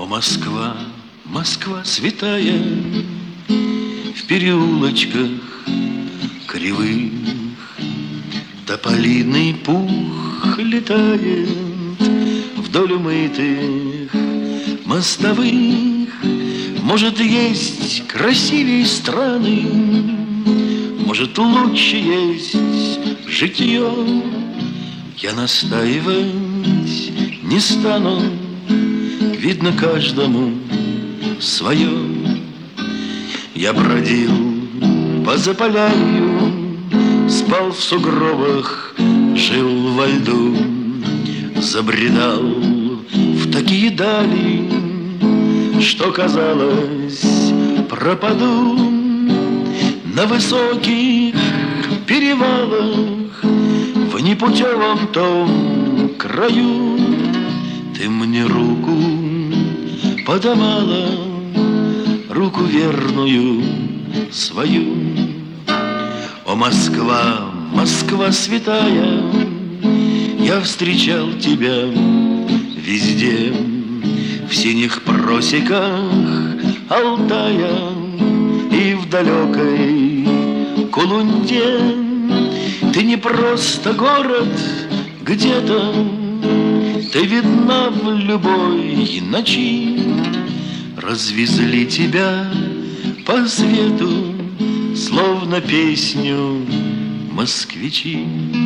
Москва, Москва святая, в переулочках кривых тополиный пух летает вдоль умытых мостовых. Может, есть красивей страны, может, лучше есть житье. Я настаивать не стану, видно каждому свое. Я бродил по Заполярью, спал в сугробах, жил во льду, забредал в такие дали, что казалось, пропаду. На высоких перевалах, в непутевом том краю, ты мне руку подавала, руку верную свою. О, Москва, Москва святая, я встречал тебя везде, в синих просеках Алтая и в далекой Кулунде. Ты не просто город где-то, ты видна в любой ночи. Развезли тебя по свету, словно песню москвичи.